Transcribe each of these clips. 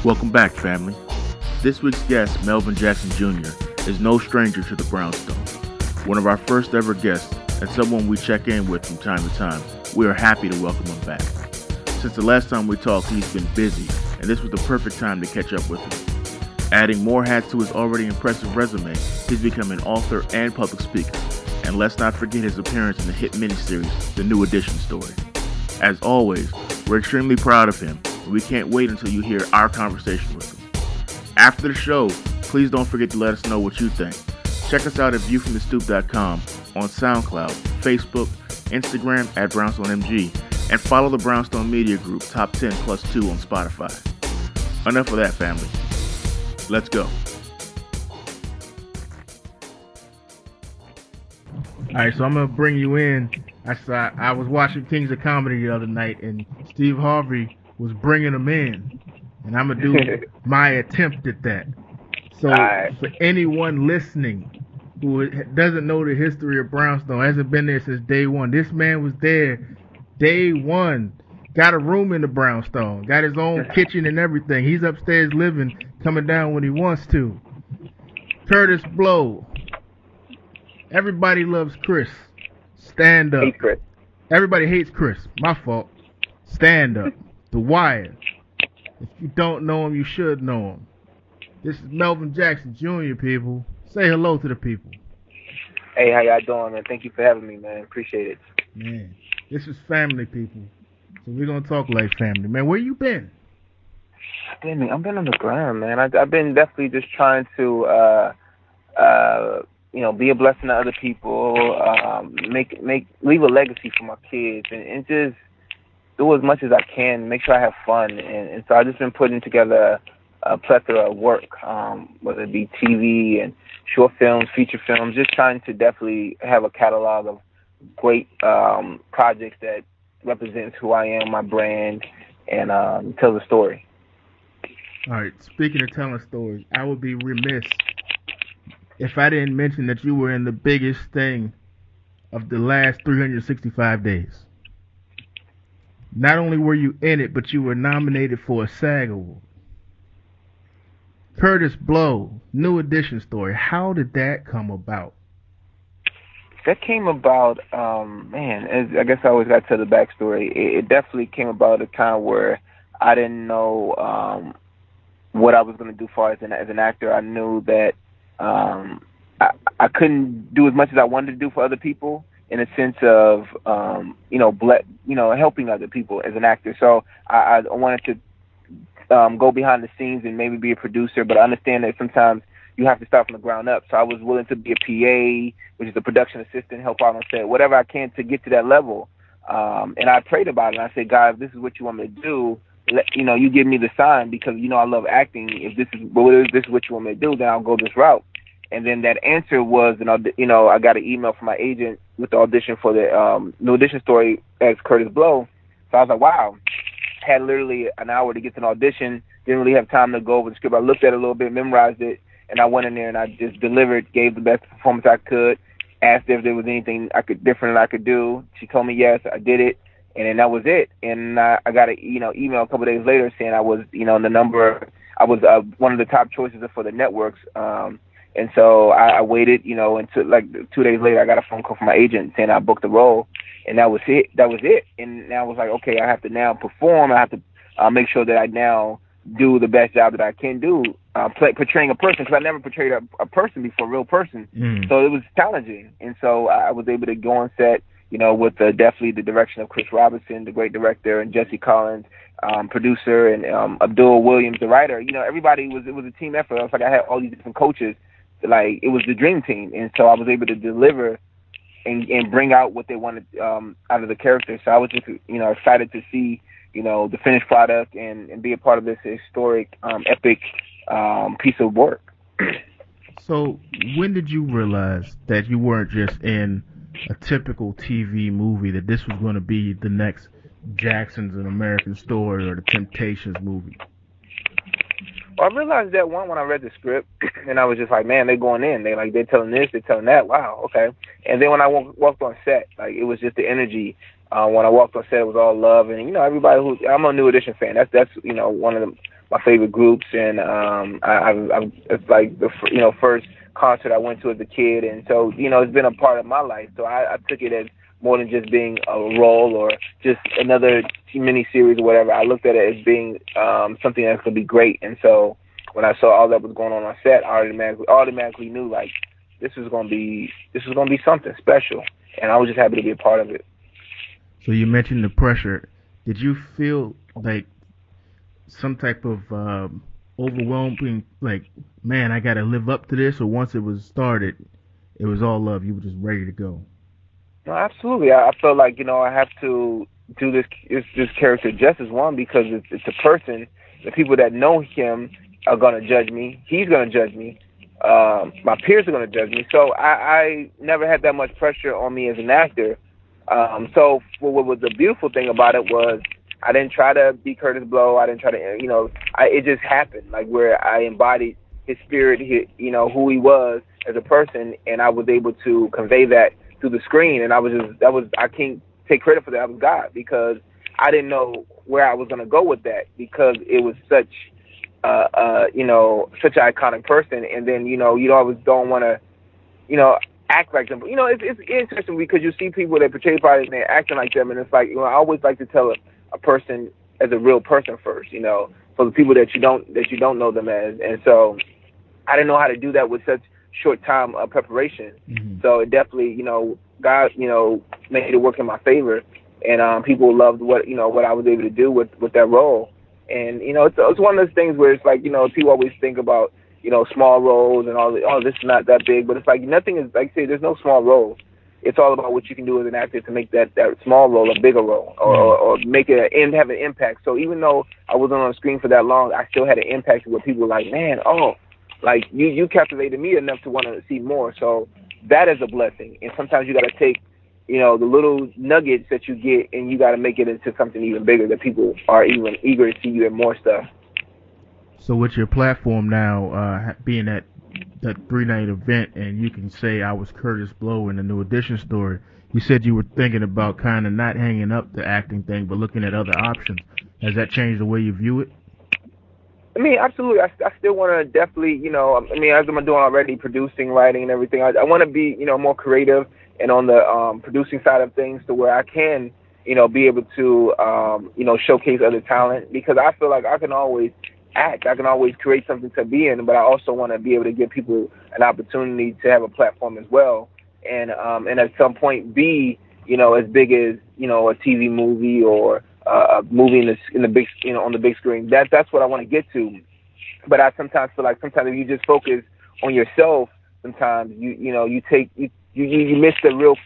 Welcome back, family. This week's guest, Melvin Jackson Jr., is no stranger to the Brownstone. One of our first ever guests and someone we check in with from time to time, we are happy to welcome him back. Since the last time we talked, he's been busy, and this was the perfect time to catch up with him. Adding more hats to his already impressive resume, he's become an author and public speaker. And let's not forget his appearance in the hit miniseries, The New Edition Story. As always, we're extremely proud of him, and we can't wait until you hear our conversation with him. After the show, please don't forget to let us know what you think. Check us out at viewfromthestoop.com, on SoundCloud, Facebook, Instagram at BrownstoneMG, and follow the Brownstone Media Group Top 10 Plus 2 on Spotify. Enough of that, family. Let's go. All right, so I'm going to bring you in. I was watching Kings of Comedy the other night, and Steve Harvey was bringing them in. And I'm going to do my attempt at that. So for anyone listening who doesn't know the history of Brownstone, hasn't been there since day one, this man was there day one. Got a room in the Brownstone. Got his own kitchen and everything. He's upstairs living, coming down when he wants to. Curtis Blow. Everybody loves Chris. Stand up. Hate Chris. Everybody hates Chris. My fault. Stand up. The Wire. If you don't know him, you should know him. This is Melvin Jackson Jr., people. Say hello to the people. Hey, how y'all doing, man? Thank you for having me, man. Appreciate it. Man, this is family, people. So we're going to talk like family. Man, where you been? I've been on the ground, man. I've been definitely just trying to, be a blessing to other people, leave a legacy for my kids, and just do as much as I can, make sure I have fun. And so I've just been putting together a plethora of work, whether it be TV and short films, feature films, just trying to definitely have a catalog of great projects that represents who I am, my brand, and tells a story. All right, speaking of telling stories, I would be remiss if I didn't mention that you were in the biggest thing of the last 365 days. Not only were you in it, but you were nominated for a SAG Award. Curtis Blow, New Edition Story. How did that come about? That came about, as I guess I always got to the backstory. It definitely came about at a time where I didn't know what I was going to do as an actor. I knew that I couldn't do as much as I wanted to do for other people, in a sense of helping other people as an actor. So I wanted to go behind the scenes and maybe be a producer, but I understand that sometimes you have to start from the ground up. So I was willing to be a PA, which is a production assistant, help out on set, whatever I can to get to that level. And I prayed about it, and I said, God, if this is what you want me to do, you give me the sign, because I love acting. If this is what you want me to do, then I'll go this route. And then that answer was, I got an email from my agent with the audition for the New Edition Story as Curtis Blow. So I was like, wow. Had literally an hour to get to an audition. Didn't really have time to go over the script. I looked at it a little bit, memorized it, and I went in there and I just delivered, gave the best performance I could, asked if there was anything different I could do. She told me yes, I did it, and then that was it. And I got an email a couple of days later saying I was, I was one of the top choices for the networks. And so I waited, until like 2 days later, I got a phone call from my agent saying I booked the role, and that was it. And I was like, okay, I have to now perform. I have to make sure that I now do the best job that I can do, portraying a person, because I never portrayed a person before, a real person. So it was challenging. And so I was able to go on set, with definitely the direction of Chris Robinson, the great director, and Jesse Collins, producer, and Abdul Williams, the writer. Everybody it was a team effort. I was like, I had all these different coaches. Like, it was the dream team. And so I was able to deliver and bring out what they wanted out of the character. So I was just, excited to see, the finished product and be a part of this historic, epic piece of work. So when did you realize that you weren't just in a typical TV movie, that this was going to be the next Jackson's An American Story or the Temptations movie? Well, I realized that when I read the script, and I was just like, man, they're going in. They're telling this, they're telling that. Wow, okay. And then when I walked on set, it was just the energy. When I walked on set, it was all love, and everybody I'm a New Edition fan. That's one of my favorite groups, and it's like the first concert I went to as a kid, and so it's been a part of my life. So I took it as more than just being a role or just another mini series or whatever. I looked at it as being something that's gonna be great, and so when I saw all that was going on set, I automatically knew like this was gonna be something special, and I was just happy to be a part of it. So you mentioned the pressure. Did you feel like some type of overwhelming, like, man, I got to live up to this, or once it was started, it was all love, you were just ready to go? No, absolutely. I felt like I have to do this character justice, one, because it's a person. The people that know him are gonna judge me. He's gonna judge me. My peers are gonna judge me. So I never had that much pressure on me as an actor. So what was the beautiful thing about it was I didn't try to be Kurtis Blow. I didn't try to, it just happened, like where I embodied his spirit, who he was as a person, and I was able to convey that through the screen. And I can't take credit for that. That was God, because I didn't know where I was going to go with that, because it was such an iconic person. And then, you always don't want to, act like them. But, it's interesting because you see people that portray bodies and they're acting like them, and it's like, I always like to tell a person as a real person first, for the people that you don't know them as. And so I didn't know how to do that with such short time preparation. Mm-hmm. So it definitely, God, made it work in my favor, and people loved what I was able to do with that role. And it's one of those things where it's like, people always think about small roles and all this is not that big, but it's like nothing is, like I say, there's no small roles. It's all about what you can do as an actor to make that small role a bigger role, or make it and have an impact. So even though I wasn't on the screen for that long, I still had an impact where people were like, man, like you captivated me enough to want to see more. So that is a blessing. And sometimes you got to take, the little nuggets that you get, and you got to make it into something even bigger that people are even eager to see you in more stuff. So with your platform now, being at that 3-night event, and you can say I was Kurtis Blow in the New Edition story, you said you were thinking about kind of not hanging up the acting thing, but looking at other options. Has that changed the way you view it? I mean, absolutely. I still want to definitely, as I'm doing already, producing, writing, and everything, I want to be, more creative and on the producing side of things, to where I can, be able to, showcase other talent, because I feel like I can always act. I can always create something to be in, but I also want to be able to give people an opportunity to have a platform as well, and at some point be, as big as, a TV movie or a movie in the big, on the big screen. That's what I want to get to. But I sometimes feel like if you just focus on yourself, sometimes you miss the real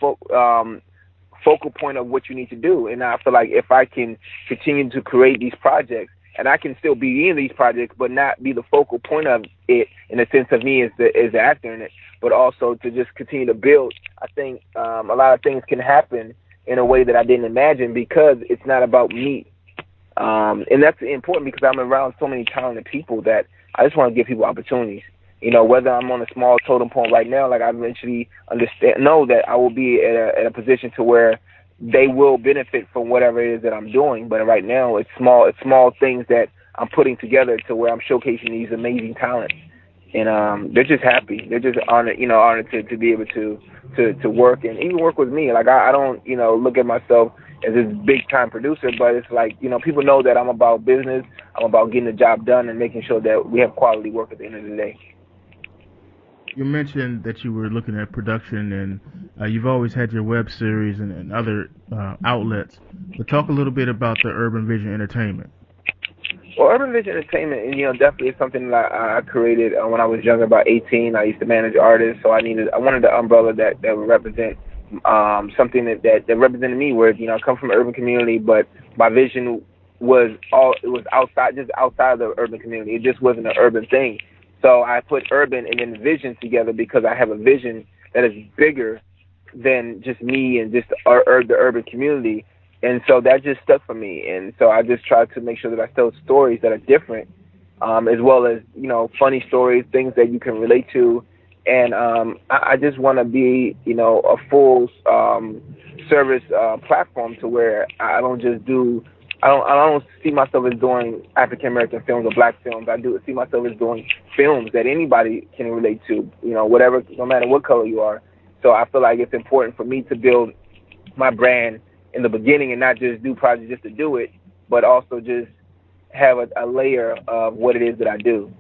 focal point of what you need to do. And I feel like if I can continue to create these projects, and I can still be in these projects, but not be the focal point of it in the sense of me as the actor in it, but also to just continue to build, I think a lot of things can happen in a way that I didn't imagine, because it's not about me. And that's important, because I'm around so many talented people that I just want to give people opportunities. Whether I'm on a small totem pole right now, like I eventually know that I will be at a position to where they will benefit from whatever it is that I'm doing. But right now, it's small things that I'm putting together to where I'm showcasing these amazing talents. And they're just happy. They're just honored to be able to work, and even work with me. Like I don't, look at myself as this big time producer, but it's like, people know that I'm about business. I'm about getting the job done and making sure that we have quality work at the end of the day. You mentioned that you were looking at production, and you've always had your web series and other outlets. But talk a little bit about the Urban Vision Entertainment. Well, Urban Vision Entertainment, definitely is something that I created when I was younger, about 18. I used to manage artists, so I wanted the umbrella that would represent something that represented me. Where I come from an urban community, but my vision was outside of the urban community. It just wasn't an urban thing. So I put urban and then vision together, because I have a vision that is bigger than just me and just the urban community. And so that just stuck for me. And so I just tried to make sure that I tell stories that are different, as well as, funny stories, things that you can relate to. And I just want to be, a full service platform, to where I don't just do I don't see myself as doing African American films or black films. I do see myself as doing films that anybody can relate to, whatever, no matter what color you are. So I feel like it's important for me to build my brand in the beginning and not just do projects just to do it, but also just have a layer of what it is that I do.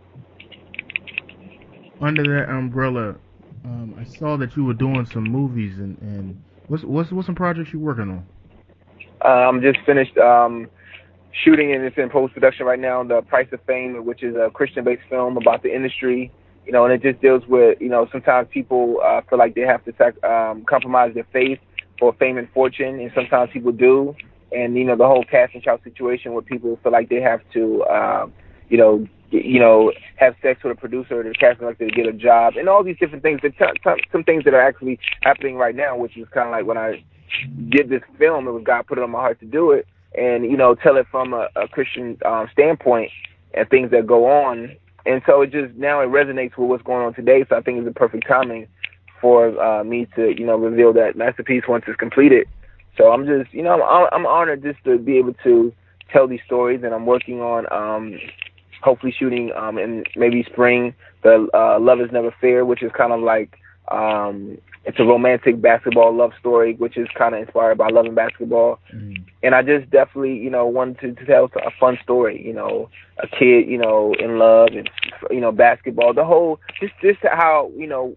Under that umbrella, I saw that you were doing some movies, and what's some projects you working on? I'm just finished shooting, and it's in post production right now. The Price of Fame, which is a Christian-based film about the industry, and it just deals with, sometimes people feel like they have to compromise their faith for fame and fortune, and sometimes people do. And the whole cash and chow situation where people feel like they have to, have sex with a producer or the casting director to get a job, and all these different things. Some things that are actually happening right now, which is kind of like when I did this film, it was God put it on my heart to do it, and tell it from a Christian standpoint and things that go on. And so it resonates with what's going on today. So I think it's the perfect timing for me to reveal that masterpiece once it's completed. So I'm just I'm honored just to be able to tell these stories, and I'm working on hopefully shooting in maybe spring the Love Is Never Fair, which is kind of like it's a romantic basketball love story, which is kind of inspired by loving basketball. And I just definitely wanted to tell a fun story, a kid in love and basketball, the whole just how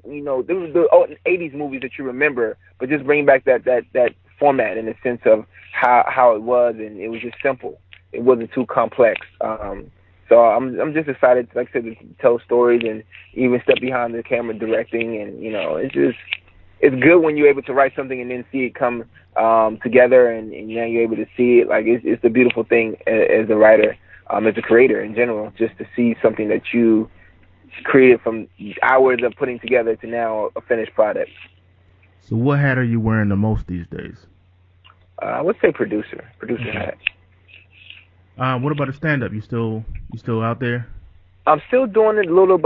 the 80s movies that you remember, but just bring back that format in the sense of how it was, and it was just simple. It wasn't too complex. So I'm just excited, like I said, to tell stories and even step behind the camera directing, and it's good when you're able to write something and then see it come together, and now you're able to see it. Like it's a beautiful thing as a writer, as a creator in general, just to see something that you created from hours of putting together to now a finished product. So what hat are you wearing the most these days? I would say producer hat. What about a stand-up? You still out there? I'm still doing it little.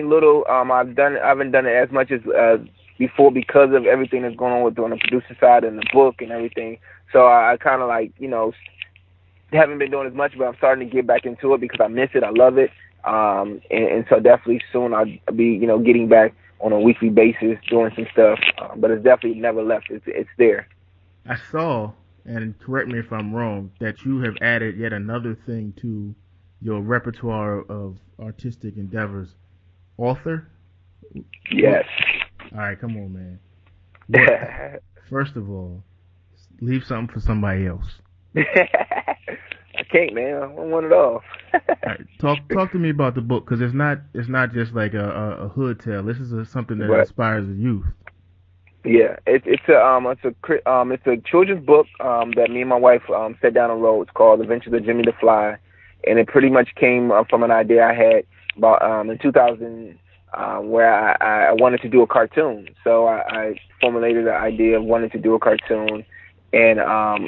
I haven't done it as much as before because of everything that's going on with doing the producer side and the book and everything. So I kind of haven't been doing as much, but I'm starting to get back into it because I miss it. I love it. And so definitely soon I'll be, getting back on a weekly basis doing some stuff. But it's definitely never left. It's there. I saw, and correct me if I'm wrong, that you have added yet another thing to your repertoire of artistic endeavors. Author? Yes. All right, come on, man. First of all, leave something for somebody else. I can't, man. I don't want it all. All right, talk to me about the book, because it's not just like a hood tale. This is something that inspires the youth. Yeah, it's a children's book that me and my wife sat down and wrote. It's called Adventures of Jimmy the Fly, and it pretty much came from an idea I had about in 2000 where I wanted to do a cartoon. So I formulated the idea of wanting to do a cartoon, and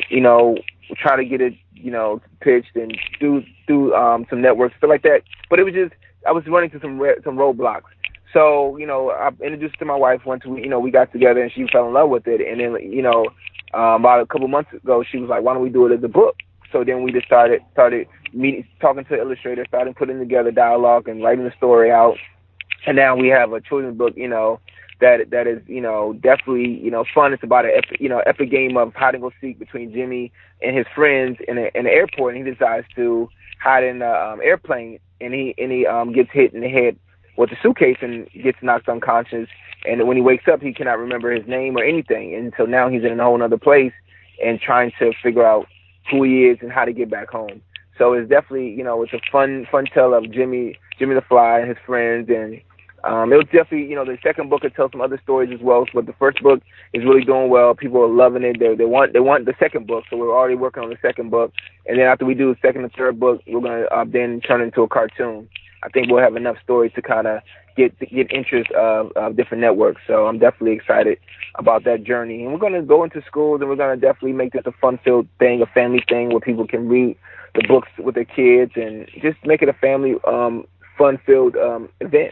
try to get it pitched and do some networks, stuff like that. But it was just I was running into some roadblocks. So, I introduced it to my wife once we got together, and she fell in love with it. And then, about a couple months ago, she was like, why don't we do it as a book? So then we just started meeting, talking to illustrators, starting putting together dialogue and writing the story out. And now we have a children's book, that is, definitely, fun. It's about an epic game of hide and go seek between Jimmy and his friends in the airport. And he decides to hide in the airplane, and he gets hit in the head with the suitcase and gets knocked unconscious. And when he wakes up, he cannot remember his name or anything. And so now he's in a whole other place and trying to figure out who he is and how to get back home. So it's definitely, it's a fun tale of Jimmy the Fly and his friends. And it was definitely, the second book will tell some other stories as well. But the first book is really doing well. People are loving it. They want the second book. So we're already working on the second book. And then after we do the second and third book, we're going to then turn it into a cartoon. I think we'll have enough stories to kind of get interest of different networks. So I'm definitely excited about that journey. And we're going to go into schools, and we're going to definitely make this a fun-filled thing, a family thing where people can read the books with their kids and just make it a family fun-filled event.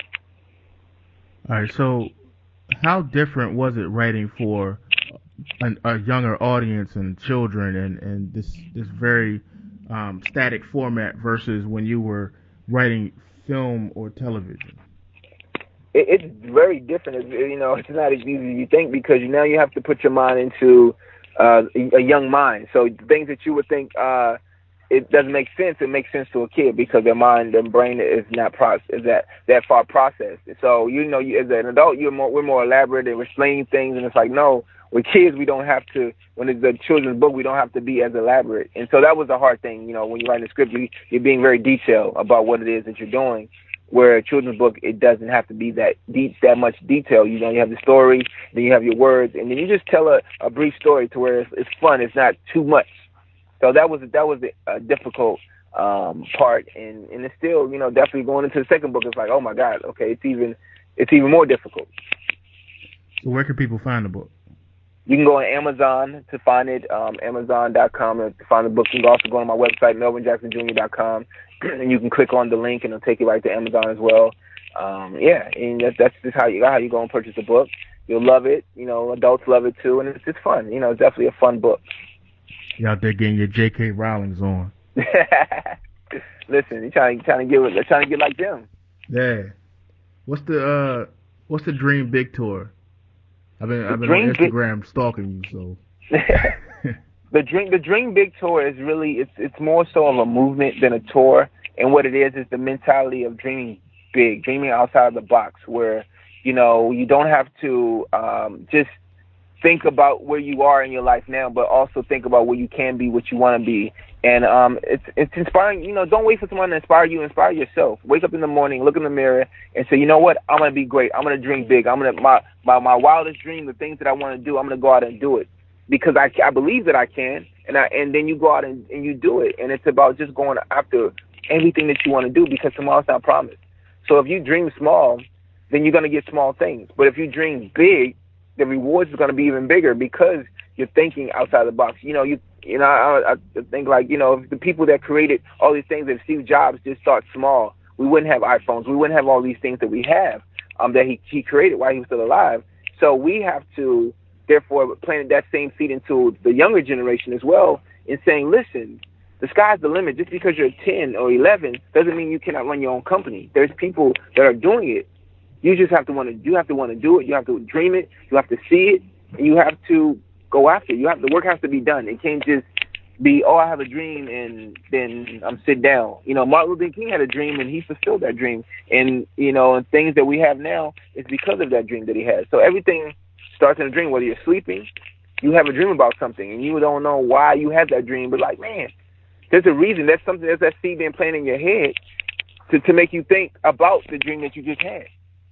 All right. So how different was it writing for a younger audience and children and this very static format versus when you were writing film or television? It's very different. It's not as easy as you think because now you have to put your mind into a young mind. So things that you would think it doesn't make sense, it makes sense to a kid because their mind, their brain is not that far processed. So as an adult, we're more elaborate and we're explaining things, and it's like no. With kids, we don't have to. When it's a children's book, we don't have to be as elaborate. And so that was a hard thing. When you write a script, you're being very detailed about what it is that you're doing. Where a children's book, it doesn't have to be that much detail. You have the story, then you have your words, and then you just tell a brief story to where it's fun. It's not too much. So that was a difficult part, and it's still definitely going into the second book. It's like, oh my God, okay, it's even more difficult. So where can people find the book? You can go on Amazon to find it, Amazon.com to find the book. You can also go on my website, MelvinJacksonJr.com, and you can click on the link, and it'll take you right to Amazon as well. And that's just how you go and purchase the book. You'll love it. Adults love it too, and it's just fun. It's definitely a fun book. You out there getting your J.K. Rowlings on? Listen, you're trying to get like them. Yeah. What's the Dream Big tour? I've been on Instagram stalking you, so. The Dream Big tour is really it's more so of a movement than a tour, and what it is the mentality of dreaming big, dreaming outside of the box, where you don't have to just think about where you are in your life now, but also think about where you can be, what you want to be, and it's inspiring. Don't wait for someone to inspire you. Inspire yourself. Wake up in the morning, look in the mirror, and say, you know what? I'm gonna be great. I'm gonna dream big. My wildest dream, the things that I want to do, I'm gonna go out and do it because I believe that I can, and then you go out and you do it, and it's about just going after everything that you want to do because tomorrow's not promised. So if you dream small, then you're gonna get small things. But if you dream big, the rewards is going to be even bigger because you're thinking outside the box. I think like, if the people that created all these things, if Steve Jobs just start small, we wouldn't have iPhones. We wouldn't have all these things that we have that he created while he was still alive. So we have to, therefore, plant that same seed into the younger generation as well in saying, listen, the sky's the limit. Just because you're 10 or 11 doesn't mean you cannot run your own company. There's people that are doing it. You just have to want to do it. You have to dream it. You have to see it. And you have to go after it. The work has to be done. It can't just be, oh, I have a dream and then I'm sit down. Martin Luther King had a dream and he fulfilled that dream. And, and things that we have now is because of that dream that he had. So everything starts in a dream. Whether you're sleeping, you have a dream about something and you don't know why you had that dream, but like, man, there's a reason. There's that seed being planted in your head to make you think about the dream that you just had.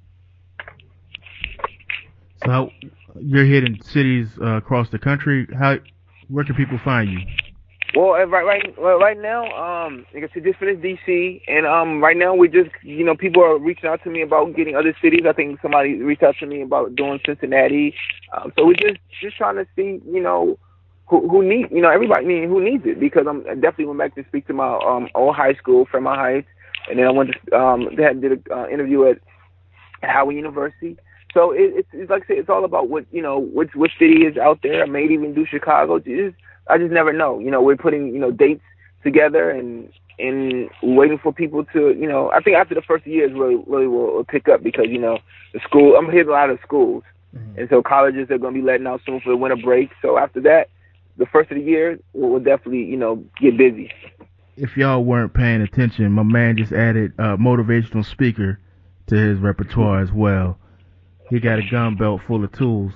So you're hitting cities across the country. Where can people find you? Well, right now, like I said, just finished DC, and right now we just, people are reaching out to me about getting other cities. I think somebody reached out to me about doing Cincinnati. So we're just trying to see, who needs, everybody, who needs it, because I definitely went back to speak to my old high school, Fremont Heights, and then I went to did an interview at Howard University. So it's like I said, it's all about what which city is out there. I may even do Chicago. I just never know. We're putting dates together and waiting for people to I think after the first years really will pick up because the school, I'm hitting a lot of schools, and so colleges are going to be letting out soon for the winter break. So after that, the first of the year we'll definitely get busy. If y'all weren't paying attention, my man just added motivational speaker to his repertoire as well. He got a gun belt full of tools.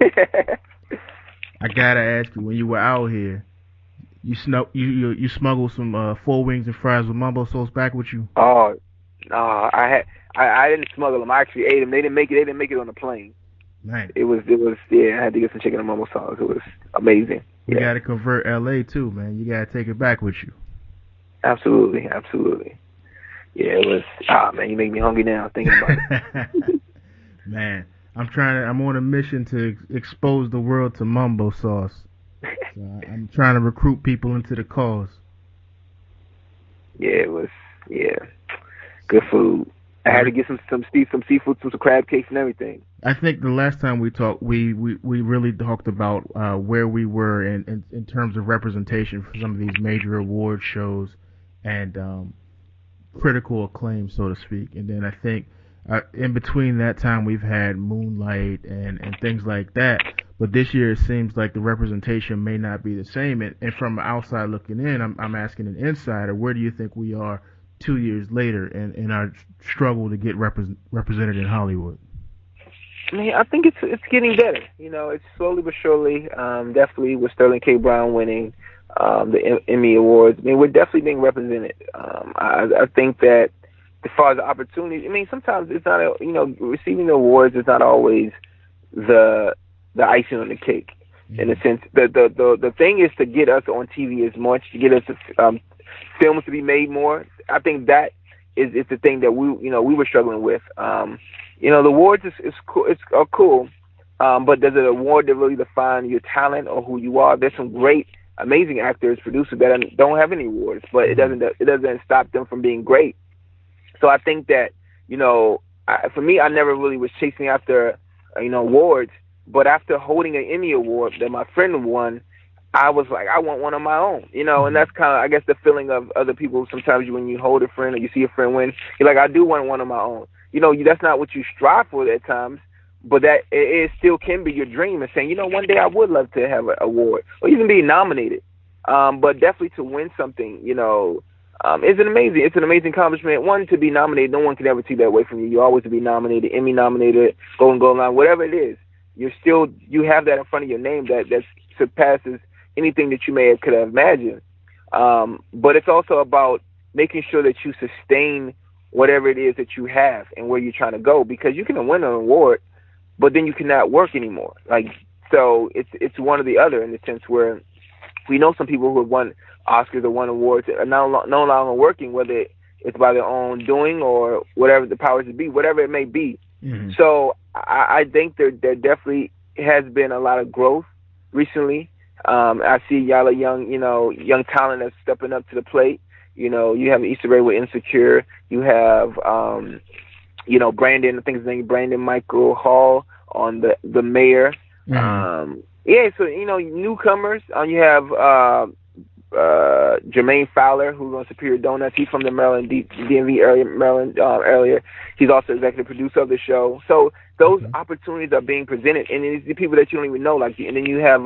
I gotta ask you, when you were out here, you smuggled some 4 wings and fries with mumbo sauce back with you? Oh, no, I didn't smuggle them. I actually ate them. They didn't make it on the plane. Man, it was I had to get some chicken and mumbo sauce. It was amazing. You gotta convert LA too, man. You gotta take it back with you. Absolutely. Yeah, it was. Man, you make me hungry now thinking about it. Man, I'm on a mission to expose the world to mumbo sauce. So I'm trying to recruit people into the cause. Yeah, it was. Yeah, good food. I had to get some seafood, some crab cakes and everything. I think the last time we talked, we really talked about where we were in terms of representation for some of these major award shows and critical acclaim, so to speak. And then I think in between that time, we've had Moonlight and things like that. But this year, it seems like the representation may not be the same. And from outside looking in, I'm asking an insider, where do you think we are 2 years later in our struggle to get represented in Hollywood? I mean, I think it's getting better. You know, it's slowly but surely. Definitely with Sterling K. Brown winning the Emmy Awards. I mean, we're definitely being represented. I think that as far as the opportunities, I mean, sometimes it's not, receiving the awards is not always the icing on the cake. In a sense, the thing is to get us on TV as much, to get us films to be made more. I think that is the thing that we were struggling with. The awards is cool. It's cool, but does an award that really define your talent or who you are? There's some great, amazing actors, producers that don't have any awards, but it doesn't stop them from being great. So I think that for me, I never really was chasing after awards, but after holding an Emmy award that my friend won, I was like, I want one of my own, and that's kind of, I guess, the feeling of other people. Sometimes when you hold a friend or you see a friend win, you're like, I do want one of my own. That's not what you strive for at times, but that it still can be your dream and saying, one day I would love to have an award or even be nominated. But definitely to win something, it's an amazing accomplishment. One, to be nominated, no one can ever take that away from you. You always to be nominated, Emmy nominated, Golden Globe line, whatever it is. You have that in front of your name that surpasses anything that you could have imagined. But it's also about making sure that you sustain whatever it is that you have and where you're trying to go, because you can win an award, but then you cannot work anymore. So it's one or the other, in the sense where we know some people who have won Oscars or won awards are no longer working, whether it's by their own doing or whatever the powers that be, whatever it may be. Mm-hmm. So I think there definitely has been a lot of growth recently. I see y'all young talent that's stepping up to the plate. You have Issa Rae with Insecure. You have, Brandon, I think his name, Brandon Michael Hall on the Mayor. Mm-hmm. So, newcomers. You have Jermaine Fowler, who's on Superior Donuts. He's from the Maryland, DMV area, Maryland earlier. He's also executive producer of the show. So those opportunities are being presented, and it's the people that you don't even know. And then you have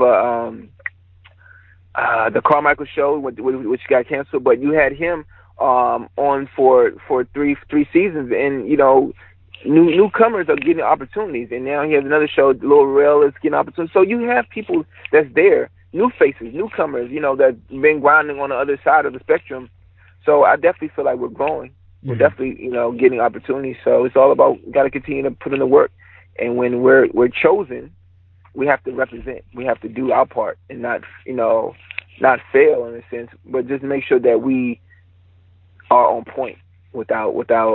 the Carmichael show, which got canceled, but you had him on for three seasons, and newcomers are getting opportunities, and now he has another show. Lil Rel is getting opportunities. So you have people that's there, new faces, newcomers, that's been grinding on the other side of the spectrum. So I definitely feel like we're growing. Mm-hmm. We're definitely getting opportunities. So it's all about, got to continue to put in the work, and when we're chosen, we have to represent. We have to do our part and not fail in a sense, but just make sure that we are on point with our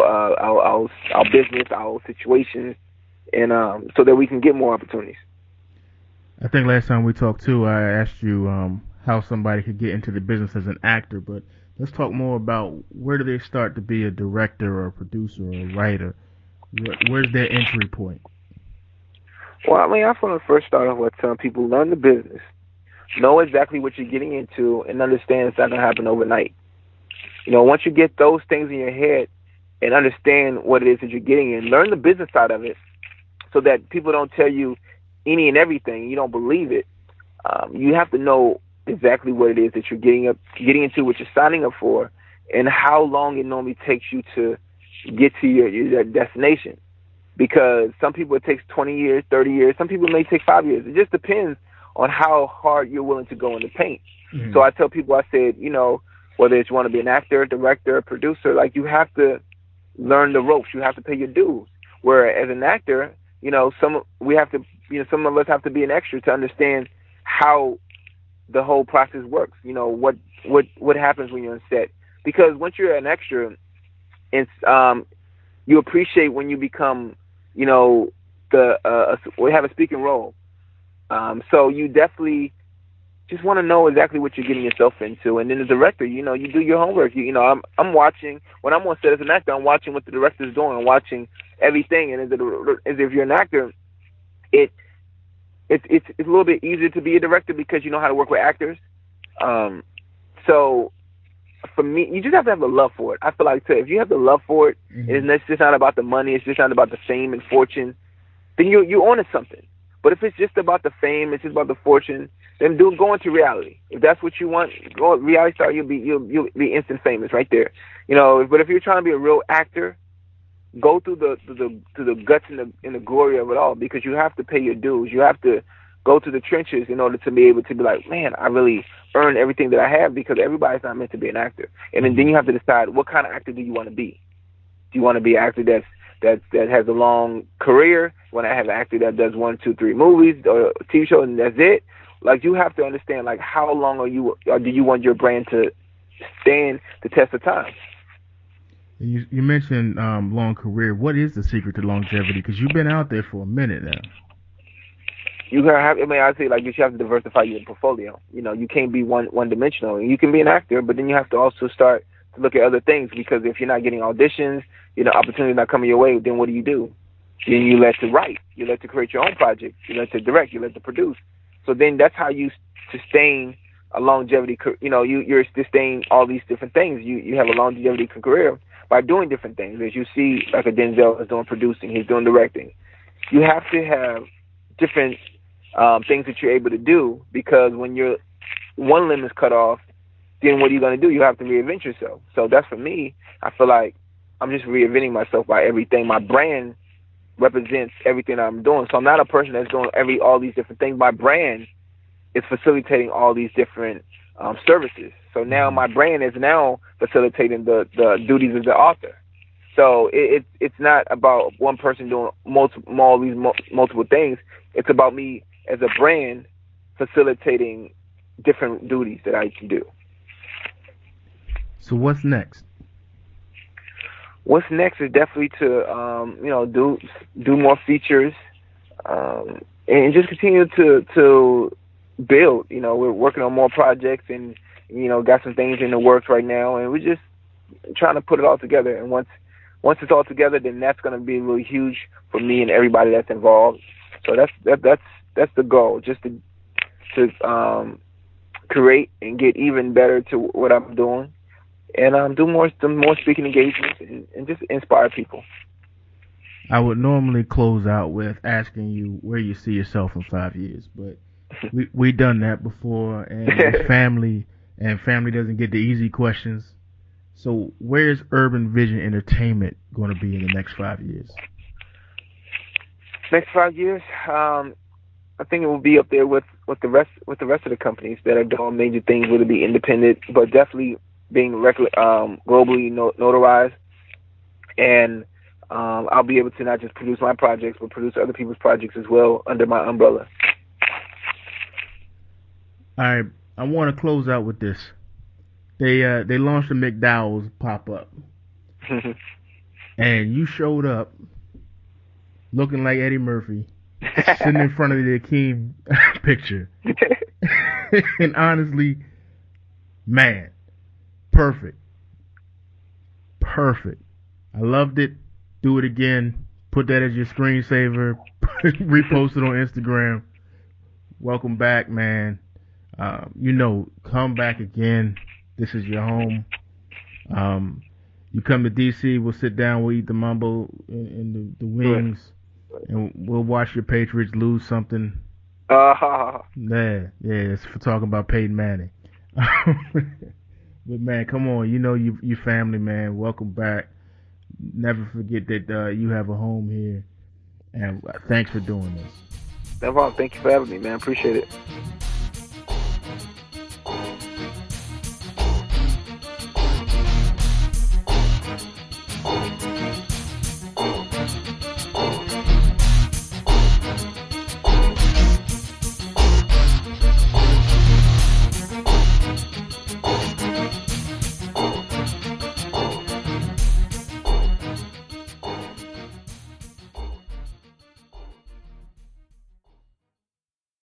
business, our situations, and so that we can get more opportunities. I think last time we talked too, I asked you how somebody could get into the business as an actor, but let's talk more about where do they start to be a director or a producer or a writer? Where's their entry point? Well, I mean, I want to first start off with telling people, learn the business. Know exactly what you're getting into and understand it's not going to happen overnight. Once you get those things in your head and understand what it is that you're getting in, learn the business side of it so that people don't tell you any and everything. You don't believe it. You have to know exactly what it is that you're getting into, what you're signing up for, and how long it normally takes you to get to your destination. Because some people it takes 20 years, 30 years. Some people it may take 5 years. It just depends on how hard you're willing to go in the paint. Mm-hmm. So I tell people, I said, whether it's you want to be an actor, director, producer, you have to learn the ropes. You have to pay your dues. Where as an actor, some of us have to be an extra to understand how the whole process works. What happens when you're on set. Because once you're an extra, it's you appreciate when you become, we have a speaking role. So you definitely just want to know exactly what you're getting yourself into. And then the director, you do your homework. I'm watching, when I'm on set as an actor, I'm watching what the director's doing. I'm watching everything. And as if you're an actor, it it's a little bit easier to be a director because you know how to work with actors. So for me, you just have to have the love for it. I feel like if you have the love for it, and it's just not about the money, it's just not about the fame and fortune, then you own something. But if it's just about the fame, it's just about the fortune, then go into reality. If that's what you want, go reality star. You'll be instant famous right there. You know. But if you're trying to be a real actor, go through the guts and the glory of it all, because you have to pay your dues. You have to go to the trenches in order to be able to be like, man, I really earned everything that I have, because everybody's not meant to be an actor. And then you have to decide, what kind of actor do you want to be? Do you want to be an actor that has a long career? You want to have an actor that does 1, 2, 3 movies or a TV show and that's it? Like, you have to understand, like, how long do you want your brand to stand the test of time? You mentioned long career. What is the secret to longevity? Because you've been out there for a minute now. You gotta have. I mean, I say, like, you have to diversify your portfolio. You know, you can't be one dimensional. You can be an actor, but then you have to also start to look at other things, because if you're not getting auditions, you know, opportunities not coming your way, then what do? Then you let to write. You let to create your own project. You let to direct. You let to produce. So then that's how you sustain a longevity. You know, you're sustaining all these different things. You have a longevity career by doing different things. As you see, like a Denzel is doing producing, he's doing directing. You have to have different things that you're able to do, because when your one limb is cut off, then what are you going to do? You have to reinvent yourself. So that's, for me, I feel like I'm just reinventing myself by everything. My brand represents everything I'm doing. So I'm not a person that's doing all these different things. My brand is facilitating all these different services. So now my brand is now facilitating the duties of the author. So it's not about one person doing multiple things. It's about me as a brand facilitating different duties that I can do. So what's next? What's next is definitely to do more features, and just continue to build. You know, we're working on more projects, and got some things in the works right now, and we're just trying to put it all together. And once it's all together, then that's going to be really huge for me and everybody that's involved. So that's the goal, just to create and get even better to what I'm doing, and do more speaking engagements and just inspire people. I would normally close out with asking you where you see yourself in 5 years, but we done that before, and it's family, and family doesn't get the easy questions. So where's Urban Vision Entertainment going to be in the next 5 years? Next 5 years, I think it will be up there with the rest of the companies that are doing major things. Will it be independent, but definitely being globally notarized, and I'll be able to not just produce my projects, but produce other people's projects as well under my umbrella. All right, I want to close out with this. They launched a McDowell's pop-up, and you showed up looking like Eddie Murphy, sitting in front of the Akeem picture. And honestly, man, perfect. I loved it. Do it again. Put that as your screensaver. Repost it on Instagram. Welcome back, man. Come back again. This is your home. You come to DC, we'll sit down, we'll eat the mambo and the wings, and we'll watch your Patriots lose something. Yeah, it's for talking about Peyton Manning. But man, come on, you family, man. Welcome back. Never forget that you have a home here, and thanks for doing this. No problem. Thank you for having me, man. Appreciate it.